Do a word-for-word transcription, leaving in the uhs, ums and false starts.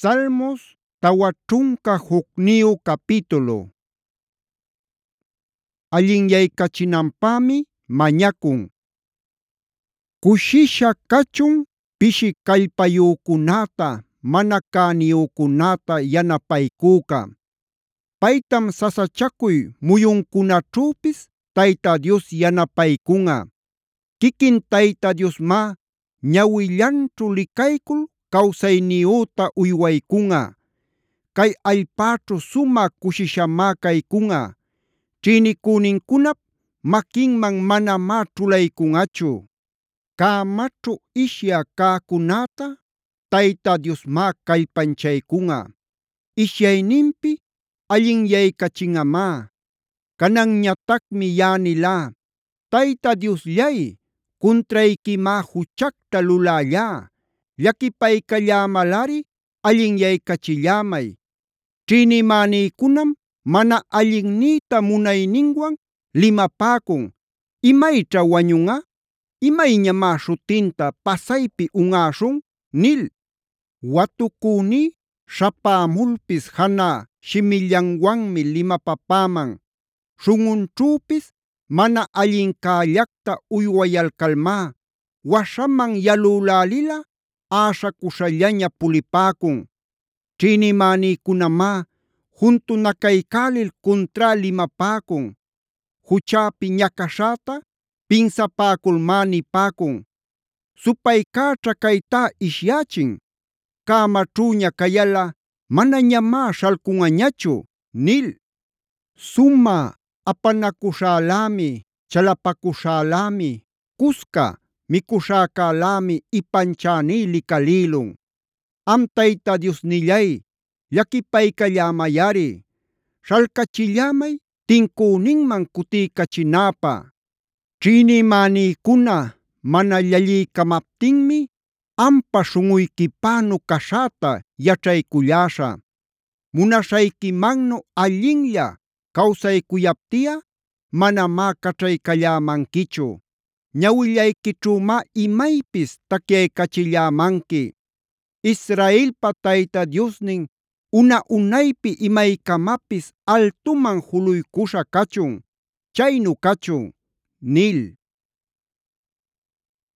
Salmos tawa ćhunka hukniyu capítulo. Allinyaykachinanpämi mañakun. Kushisha kachun pishi kallpayükunäta, mana cäniyükunäta yanapayküka. Paytam sasachakuy muyunkunaćhüpis Tayta Dios yanapaykunꞌa. Kikin Tayta Diosmá ñawillanćhu likaycul kawsayniyüta uywaykunꞌa. Kay allpaćhu sumä kushishamá kaykunꞌa. Ćhïnicünincunap maquinman manamá ćhulaykunꞌachu. Cämaćhu ishyä cäcunäta Tayta Diosmá kallpanchaykunꞌa. Ishyayninpi allinyaykachinꞌamá. Cananñatacmi yaꞌa nilá: “Tayta Diosllay, cuntraykimá juchacta lulällá. Llaquipaycallämalꞌari allinyaykachillämay. Ćhïnimänïcunam mana allinnïta munayninwan limapäcun: ‘¿Imayćha wañunꞌa? ¿Imayñamá śhutinta pasaypi unꞌäśhun?’ nil. Watucüní śhapämulpis janä shimillanwanmi limapapäman. Śhunꞌunćhüpis mana allincällacta uywayalcalmá waśhaman yalülälilꞌa äśhakuśhallaña pulipäcun. Ćhïnimänïcunamá juntunacaycälil cuntrá limapäcun. Juchäpi ñacaśhäta pinsapäculmá nipäcun: ‘Supaykäćha kaytá ishyächin. Cämaćhüña cayalꞌa manañamá śhalcunꞌañachu’ nil. Sumä apanakuśhälämi, chalapakuśhälämi, cusca mikuśhäcälämi ipanchäní likalïlun. Am Tayta Diosnillay, llaquipaycallämayꞌari. Śhalcachillämay tincüninman cutiycachinäpä. Ćhïnimänïcuna mana llalliykamaptinmi ampa śhunꞌuykipänu caśhäta yaćhayculläśhä. Munaśhayquimannu allinlla kawsaycuyaptiꞌa manamá caćhaycallämanquichu. Ñawillayquićhümá imaypis tacyaycachillämanqui. Israelpa Tayta Diosnin una-unaypi imaykamapis altuman juluycuśha cachun. Chaynu cachun” nil.